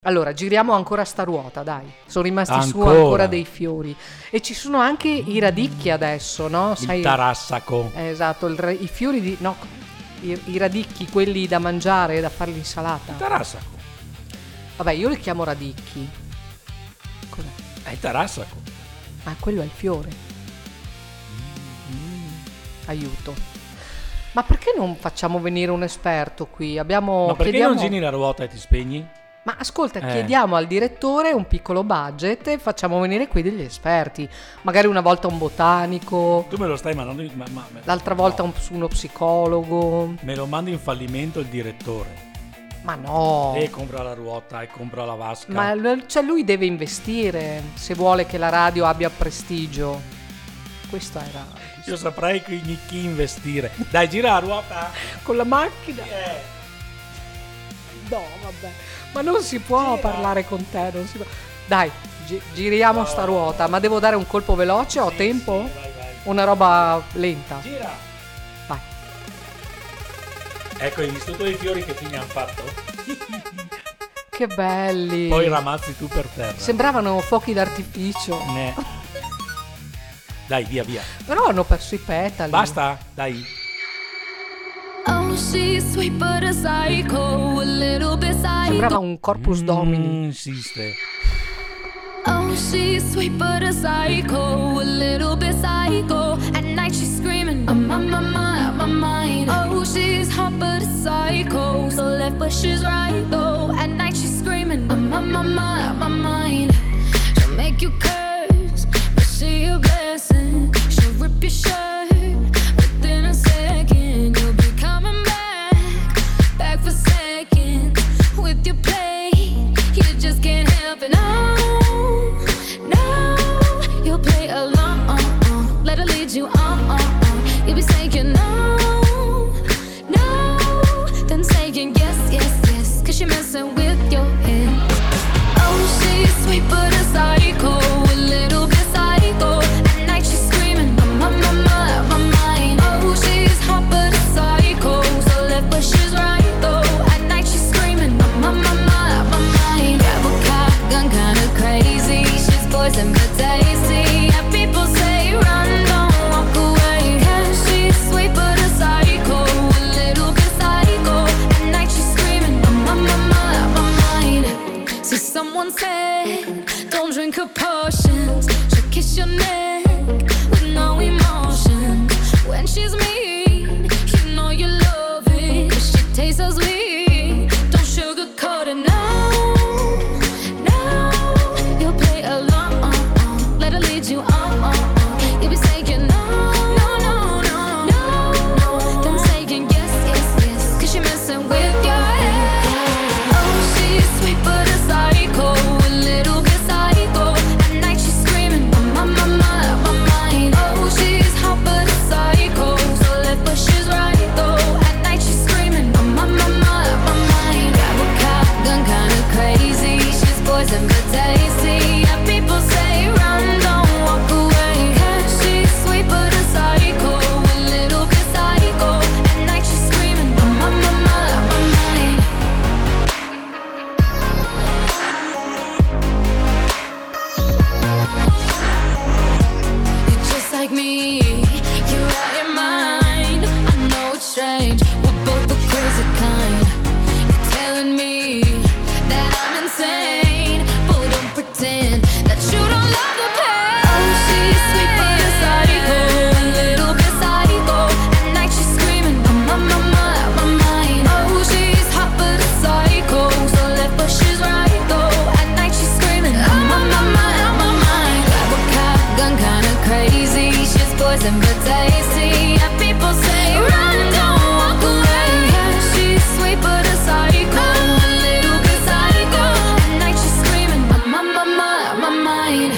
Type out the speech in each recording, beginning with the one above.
Allora, giriamo ancora sta ruota, dai. Sono rimasti su ancora dei fiori. E ci sono anche i radicchi adesso, no? Sai, il tarassaco. Esatto, i fiori di... No, i radicchi, quelli da mangiare, da fare l'insalata. Il tarassaco. Vabbè, io li chiamo radicchi. Cos'è? È il tarassaco. Ah, quello è il fiore. Aiuto. Ma perché non facciamo venire un esperto qui? Ma perché non giri la ruota e ti spegni? Ma ascolta, chiediamo al direttore un piccolo budget e facciamo venire qui degli esperti. Magari una volta un botanico. Tu me lo stai mandando l'altra volta uno psicologo. Me lo manda in fallimento il direttore. Ma no. E compra la ruota e compra la vasca. Ma cioè lui deve investire se vuole che la radio abbia prestigio. Questa era... Io saprei chi investire. Dai, gira la ruota. Con la macchina. No, vabbè. Ma non si può parlare con te, non si può. Dai, giriamo sta ruota. Ma devo dare un colpo veloce? Ho tempo? Sì, vai. Una roba lenta. Gira. Vai. Ecco, hai visto tu i fiori che fine hanno fatto? Che belli. Poi ramazzi tu per terra. Sembravano fuochi d'artificio. Dai, via. Però hanno perso i petali. Basta, dai. Oh, she's sweet but a psycho, a little bit psycho. Sembrava un corpus domini. Insiste. Oh, she's sweet but a psycho, a little bit psycho. At night she's screaming, I'm on my mind. Oh, she's hot but a psycho, so left but she's right though. At night she's screaming, I'm on my mind. She'll make you curse, but she a blessing. She'll rip your shirt within a second. You'll be coming back for seconds with your play. You just can't help it. No, you'll play along. Let her lead you on. You'll be saying no, then saying yes, 'cause you're messing with your head. Oh, she's sweet but a psycho, a little bit psycho. At night she's screaming, I'm on my mind. Oh, she's hot but a psycho, so left but she's right though. At night she's screaming, I'm on my mind. Grab a gun, kinda crazy. She's poison but tasty. Yeah, people say run, don't walk away. Yeah, she's sweet but a psycho, a little bit psycho. At night she's screaming, I'm on my mind. See, someone said, don't drink her potions. She'll kiss your neck with no emotion. When she's mean, you know you love it. But she tastes so sweet, don't sugarcoat it. No, you'll play along. Let her lead you on. You'll be saying no, then saying yes, 'cause you're messing with your head. Oh, she's sweet but a psycho, a little bit psycho. At night she's screaming, I'm on my mind. Oh, she's hot but a psycho, so left but she's right though. At night she's screaming, I'm on my mind. Grab a gun, kinda crazy. She's poison but tasty. Yeah, people say run, don't walk away. Yeah, she's sweet but a psycho, a little bit psycho. At night she's screaming, I'm on my mind. You're just like me, you're out your mind. I know it's strange, we're both the crazy kind. You're telling me that I'm insane, but don't pretend that you don't love the pain. Oh, she's sweet but a psycho, a little bit psycho. At night she's screaming, I'm on my mind. Oh, she's hot but a psycho, so left but she's right though. At night she's screaming, I'm on my mind. Grab a gun, kinda crazy. She's poison but tasty. Yeah, people say run, don't walk away. Yeah, she's sweet but a psycho, a little bit psycho. At night she's screaming, I'm on my mind.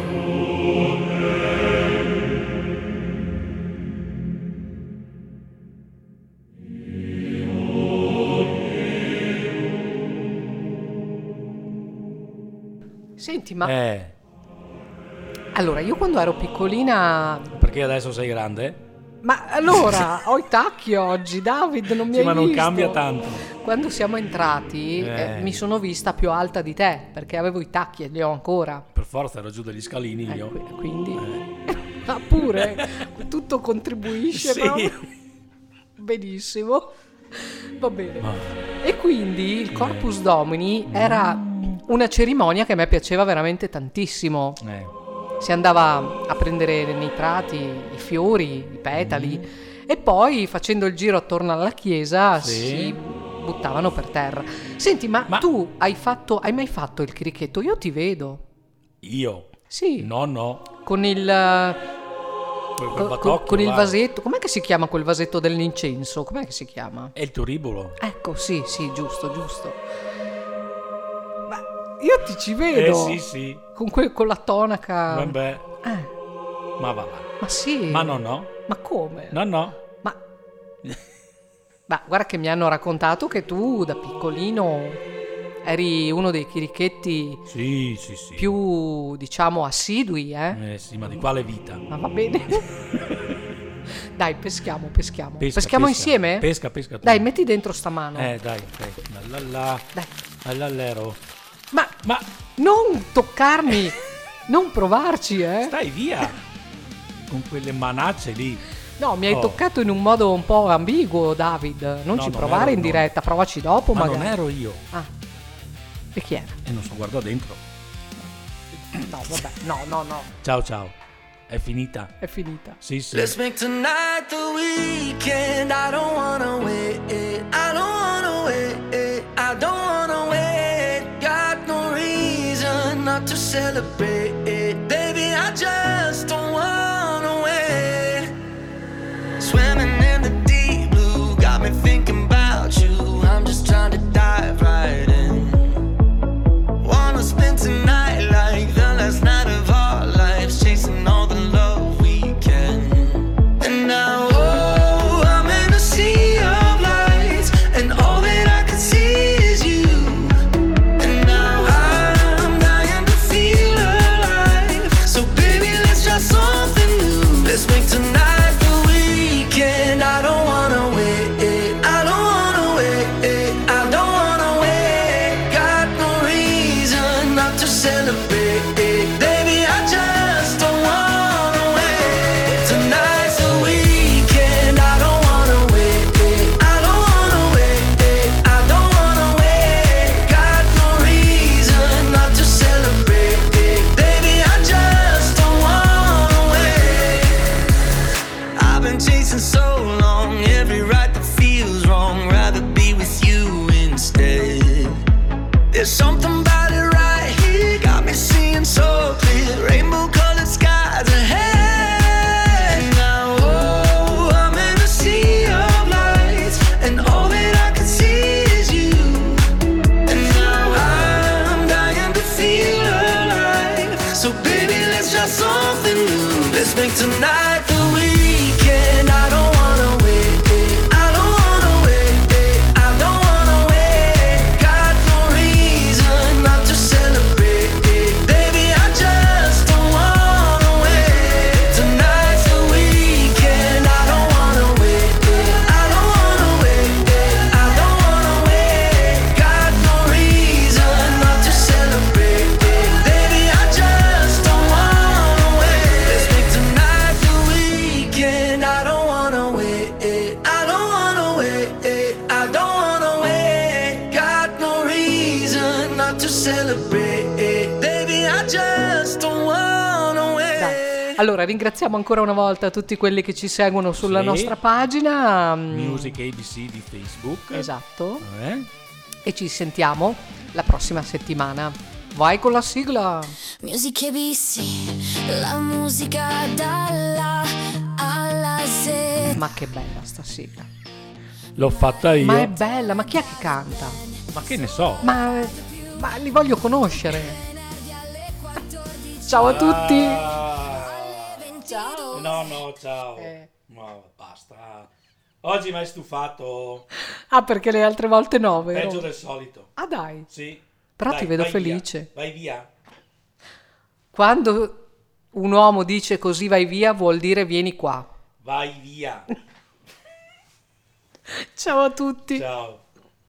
Senti, ma allora io quando ero piccolina... Perché adesso sei grande? Ma allora, ho i tacchi oggi, David, non mi hai ma non visto? cambia tanto. quando siamo entrati mi sono vista più alta di te, perché avevo i tacchi e li ho ancora. Per forza ero giù dagli scalini io. Quindi ah, pure tutto contribuisce. Sì. Proprio. Benissimo, va bene. E quindi il Corpus Domini era una cerimonia che a me piaceva veramente tantissimo. Si andava a prendere nei prati i fiori, i petali, e poi facendo il giro attorno alla chiesa si buttavano per terra. Senti, ma tu hai mai fatto il crichetto? Io ti vedo. Io? Sì. No. Con il con il vasetto. Com'è che si chiama quel vasetto dell'incenso? Com'è che si chiama? È il turibolo. Ecco, sì, giusto. Ma io ti ci vedo. Sì. Con la tonaca. Vabbè. Ma va là. Ma sì. Ma no. Ma come? No. Ma guarda che mi hanno raccontato che tu da piccolino eri uno dei chirichetti Sì. più, diciamo, assidui, Sì, ma di quale vita? Ma va bene. Dai, peschiamo. Pesca insieme? Pesca tu. Dai, metti dentro sta mano. Dai. Dai. All'allero. Ma non toccarmi, non provarci, Stai via con quelle manacce lì. No, mi hai toccato in un modo un po' ambiguo, David. Non ci provare in diretta, provaci dopo ma magari. non ero io. Ah. E chi era? E non so, guarda dentro. No, vabbè, no. Ciao. È finita. Sì. Let's make tonight the weekend. I don't wanna wait. I don't wanna wait. I don't wanna wait. Got no reason not to celebrate. Baby, I just don't wanna wait. Swimming in the deep blue got me thinking about you. I'm just trying to dive right in. Wanna spend tonight like the last night of our lives, chasing all the love we can. And now, I'm in a sea of lights, and all that I can see is you. And now I'm dying to feel alive. So baby, let's try something new. Let's make tonight the weekend. I don't wanna wait. I don't wanna wait. I don't wanna wait. Got no reason not to celebrate. Baby, I just don't wanna wait. Tonight's the weekend. I don't wanna wait. I don't wanna wait. I don't wanna wait. Got no reason not to celebrate. Baby, I just don't wanna wait. I've been chasing so long, every right that feels wrong. Rather be with you instead. There's something about it right here, got me seeing so clear. Rainbow colored skies ahead. Now, I'm in a sea of lights, and all that I can see is you. And now I'm dying to feel alive. So baby, let's try something new. Let's make tonight the weekend. I don't wanna wait. I don't wanna wait. I don't wanna wait. Got no reason not to celebrate. Baby, I just don't wanna wait. Tonight's the weekend. I don't wanna wait. I don't wanna wait. I don't wanna wait. Got no reason not to celebrate. Baby, I just don't wanna wait. Let's make tonight the weekend. I don't wanna wait. I don't wanna wait. I don't wanna wait. Got no reason not to celebrate. Baby, I just don't wanna wait. Dai. Allora, ringraziamo ancora una volta tutti quelli che ci seguono sulla Sì. nostra pagina. Music ABC di Facebook. Esatto. Eh? E ci sentiamo la prossima settimana. Vai con la sigla. Music ABC, la musica dalla alla Z. Ma che bella sta sigla. L'ho fatta io. Ma è bella, ma chi è che canta? Ma che ne so? Ma li voglio conoscere. Ciao a tutti. Ciao. No, ciao. Ma basta. Oggi mi hai stufato. Ah, perché le altre volte no, vero? Peggio del solito. Ah, dai. Sì. Però Dai, ti vedo vai felice. Via. Vai via. Quando un uomo dice così vai via, vuol dire vieni qua. Vai via. Ciao a tutti. Ciao.